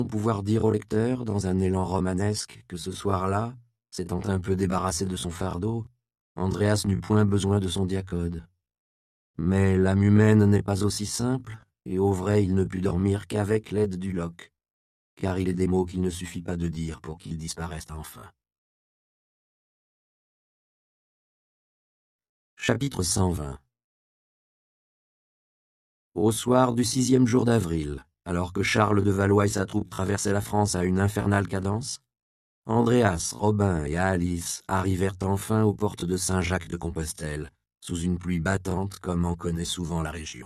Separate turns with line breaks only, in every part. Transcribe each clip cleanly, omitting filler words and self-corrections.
pouvoir dire au lecteur, dans un élan romanesque, que ce soir-là, s'étant un peu débarrassé de son fardeau, Andreas n'eut point besoin de son diacode. Mais l'âme humaine n'est pas aussi simple, et au vrai il ne put dormir qu'avec l'aide du loch, car il est des mots qu'il ne suffit pas de dire pour qu'ils disparaissent enfin. Chapitre 120. Au soir du 6e jour d'avril, alors que Charles de Valois et sa troupe traversaient la France à une infernale cadence, Andreas, Robin et Alice arrivèrent enfin aux portes de Saint-Jacques-de-Compostelle, sous une pluie battante comme en connaît souvent la région.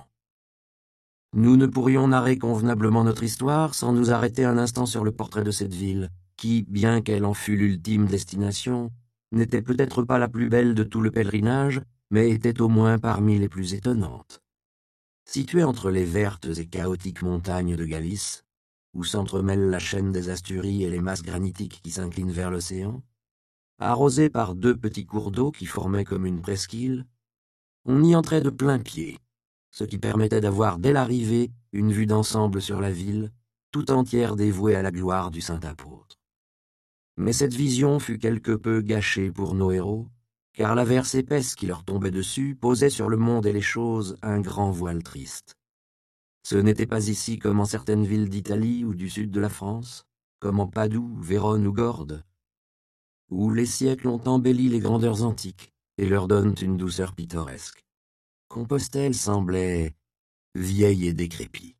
Nous ne pourrions narrer convenablement notre histoire sans nous arrêter un instant sur le portrait de cette ville, qui, bien qu'elle en fût l'ultime destination, n'était peut-être pas la plus belle de tout le pèlerinage, mais était au moins parmi les plus étonnantes. Située entre les vertes et chaotiques montagnes de Galice, où s'entremêlent la chaîne des Asturies et les masses granitiques qui s'inclinent vers l'océan, arrosée par 2 petits cours d'eau qui formaient comme une presqu'île, on y entrait de plein pied, ce qui permettait d'avoir dès l'arrivée une vue d'ensemble sur la ville, tout entière dévouée à la gloire du saint apôtre. Mais cette vision fut quelque peu gâchée pour nos héros, car l'averse épaisse qui leur tombait dessus posait sur le monde et les choses un grand voile triste. Ce n'était pas ici comme en certaines villes d'Italie ou du sud de la France, comme en Padoue, Vérone ou Gordes, où les siècles ont embelli les grandeurs antiques et leur donnent une douceur pittoresque. Compostelle semblait vieille et décrépite.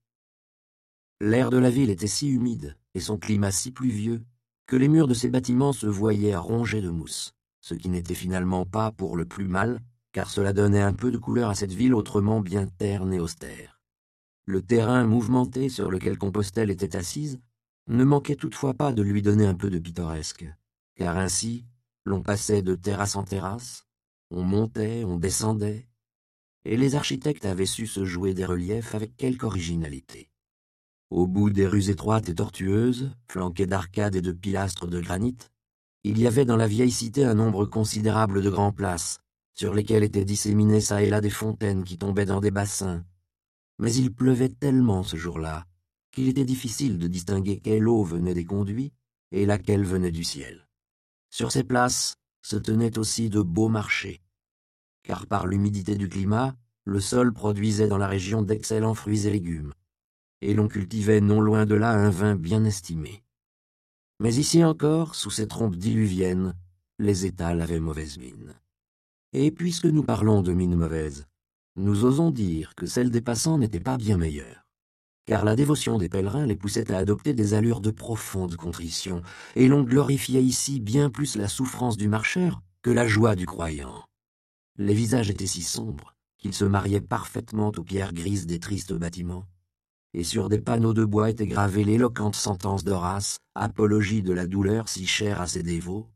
L'air de la ville était si humide et son climat si pluvieux que les murs de ses bâtiments se voyaient rongés de mousse, ce qui n'était finalement pas pour le plus mal, car cela donnait un peu de couleur à cette ville autrement bien terne et austère. Le terrain mouvementé sur lequel Compostelle était assise ne manquait toutefois pas de lui donner un peu de pittoresque, car ainsi l'on passait de terrasse en terrasse, on montait, on descendait, et les architectes avaient su se jouer des reliefs avec quelque originalité. Au bout des rues étroites et tortueuses, flanquées d'arcades et de pilastres de granit, il y avait dans la vieille cité un nombre considérable de grandes places, sur lesquelles étaient disséminées çà et là des fontaines qui tombaient dans des bassins. Mais il pleuvait tellement ce jour-là qu'il était difficile de distinguer quelle eau venait des conduits et laquelle venait du ciel. Sur ces places se tenaient aussi de beaux marchés, car par l'humidité du climat, le sol produisait dans la région d'excellents fruits et légumes, et l'on cultivait non loin de là un vin bien estimé. Mais ici encore, sous ces trompes diluviennes, les étals avaient mauvaise mine. Et puisque nous parlons de mine mauvaise, nous osons dire que celle des passants n'était pas bien meilleure, car la dévotion des pèlerins les poussait à adopter des allures de profonde contrition, et l'on glorifiait ici bien plus la souffrance du marcheur que la joie du croyant. Les visages étaient si sombres qu'ils se mariaient parfaitement aux pierres grises des tristes bâtiments, et sur des panneaux de bois était gravée l'éloquente sentence d'Horace, apologie de la douleur si chère à ses dévots.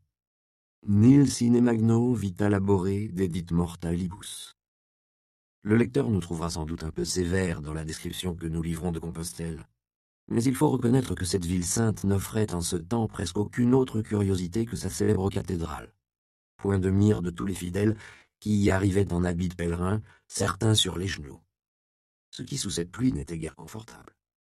Nil sine magno vita labore dedit mortalibus. Le lecteur nous trouvera sans doute un peu sévère dans la description que nous livrons de Compostelle. Mais il faut reconnaître que cette ville sainte n'offrait en ce temps presque aucune autre curiosité que sa célèbre cathédrale, point de mire de tous les fidèles qui y arrivaient en habits de pèlerins, certains sur les genoux, ce qui sous cette pluie n'était guère confortable.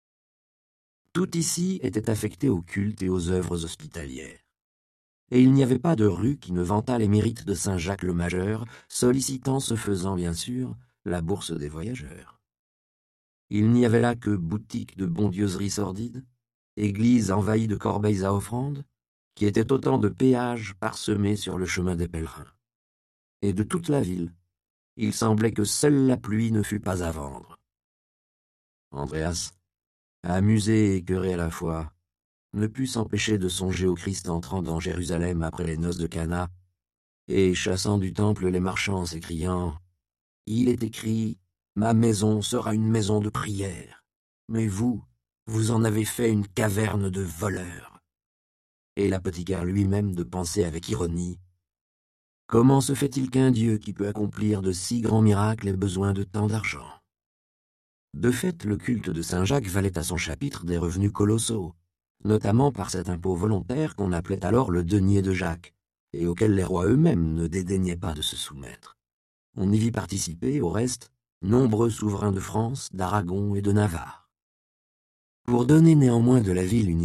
Tout ici était affecté au culte et aux œuvres hospitalières. Et il n'y avait pas de rue qui ne vantât les mérites de saint Jacques le Majeur, sollicitant ce faisant bien sûr la bourse des voyageurs. Il n'y avait là que boutiques de bondieuseries sordides, églises envahies de corbeilles à offrandes, qui étaient autant de péages parsemés sur le chemin des pèlerins. Et de toute la ville, il semblait que seule la pluie ne fût pas à vendre. Andreas, amusé et écœuré à la fois, ne put s'empêcher de songer au Christ entrant dans Jérusalem après les noces de Cana, et chassant du temple les marchands en s'écriant « Il est écrit, ma maison sera une maison de prière, mais vous, vous en avez fait une caverne de voleurs. » Et l'apothicaire lui-même de penser avec ironie « Comment se fait-il qu'un Dieu qui peut accomplir de si grands miracles ait besoin de tant d'argent ?» De fait, le culte de Saint Jacques valait à son chapitre des revenus colossaux, notamment par cet impôt volontaire qu'on appelait alors le denier de Jacques, et auquel les rois eux-mêmes ne dédaignaient pas de se soumettre. On y vit participer, au reste, nombreux souverains de France, d'Aragon et de Navarre. Pour donner néanmoins de la ville une